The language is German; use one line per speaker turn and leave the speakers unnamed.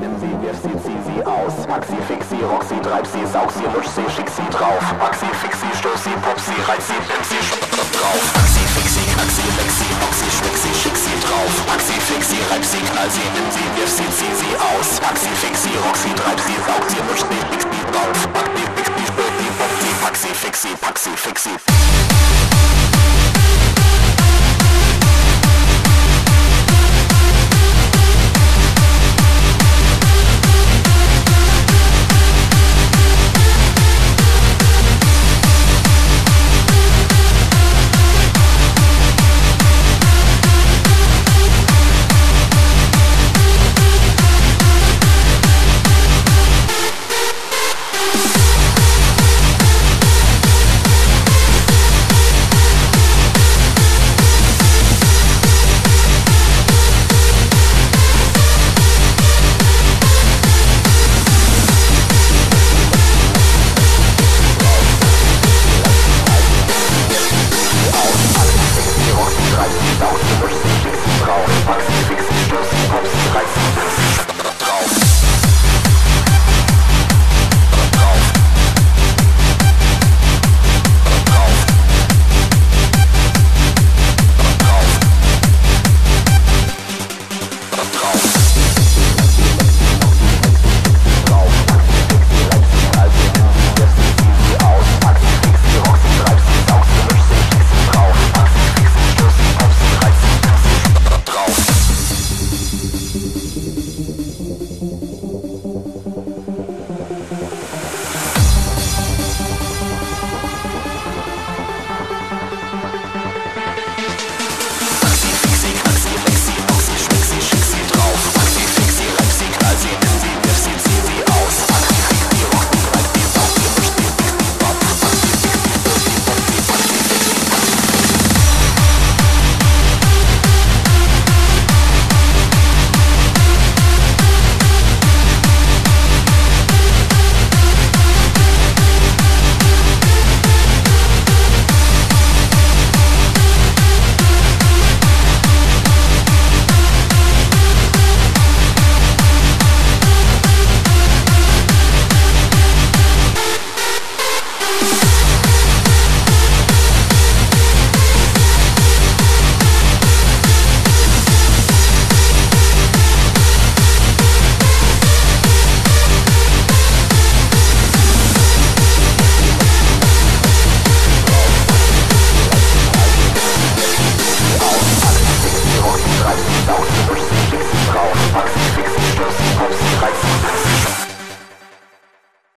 nimm sie, wirf sie, zieh sie aus. Pack sie, fix sie, rock sie, treib sie, saug sie, lusch sie, schick sie drauf. Pack sie, fix sie, stoß sie, pop sie, reiz sie, nimm sie, drauf. Pack sie, fix sie, knack sie, leck sie, mock sie, schmeck sie, schick sie drauf. Pack sie, fix sie, reib sie, knall sie, nimm sie, wirf sie, zieh sie aus. Pack sie, fix sie, rock sie, treib sie, saug sie, lusch sie, schick sie drauf. Pack sie, fix sie, stoß sie, pop sie, pack sie, fix sie, pack sie, fix sie.